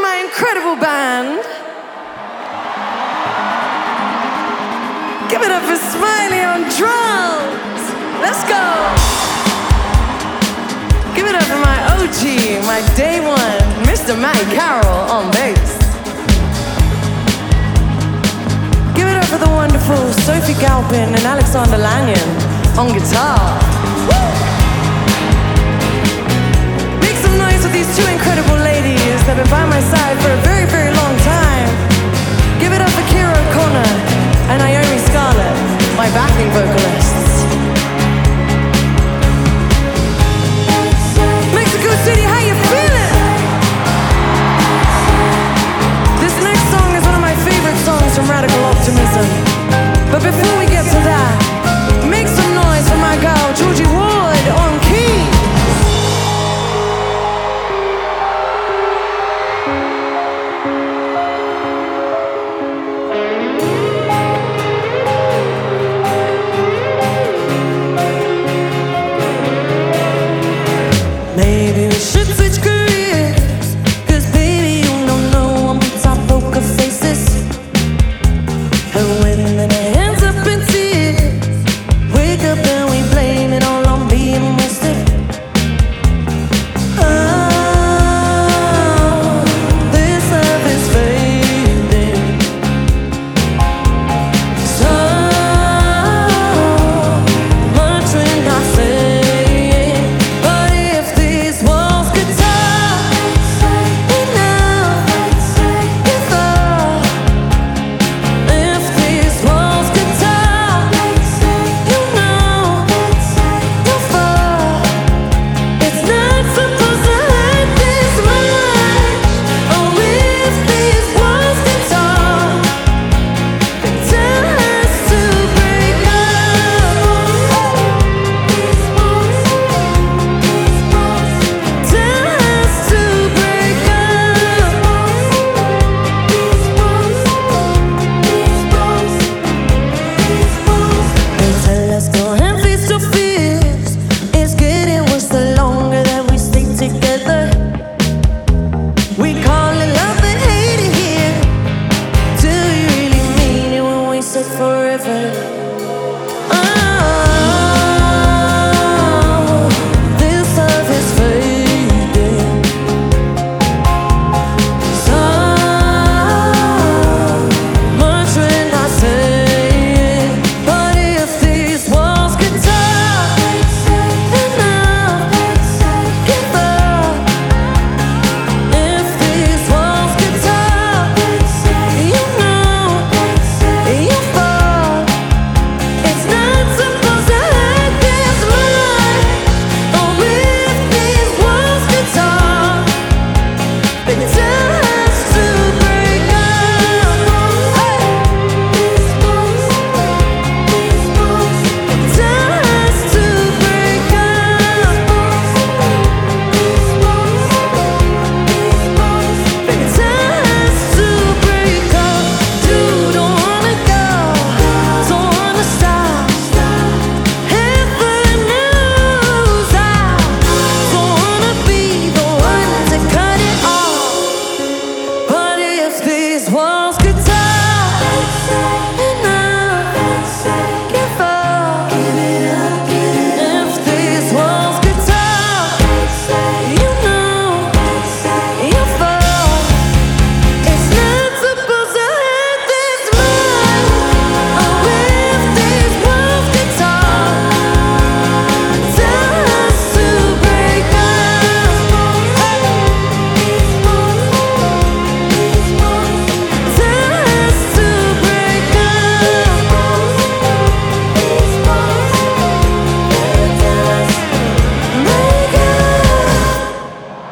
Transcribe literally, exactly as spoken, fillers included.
my incredible band. Give it up for Smiley on drums. Let's go. Give it up for my O G, my day one, Mister Matty Carroll on bass. Give it up for the wonderful Sophie Galpin and Alexander Lanyon on guitar. Woo! Make some noise with these two incredible ladies that have been by my side for a very, very long time. Give it up for Kira O'Connor and Naomi Scarlett, my backing vocalists. Mexico City, how you feeling? This next song is one of my favorite songs from Radical Optimism. But before we get to that, make some noise for my girl Georgie Ward on keys. Maybe we should switch careers, 'cause baby you don't know I'm the top poker faces. And when it ends up in tears, wake up and we blame it all on being wasted. Oh, this love is fading. So much we're not saying, but if these walls could talk, enough if all. If these walls could talk, you know you'll fall. It's not supposed to hurt this much. Oh, if these walls could talk, then tell us to break up. Tell us to break up. They tell us go and face your fears. It's getting worse the longer that we stay together. We call it love and hate it here. Do you really mean it when we say forever? Oh, this love is fading. So much we're not saying, but if these walls could talk, enough give up. If these walls could talk, you know you fall. It's not supposed to hurt this much. Oh, if these walls could talk, then tell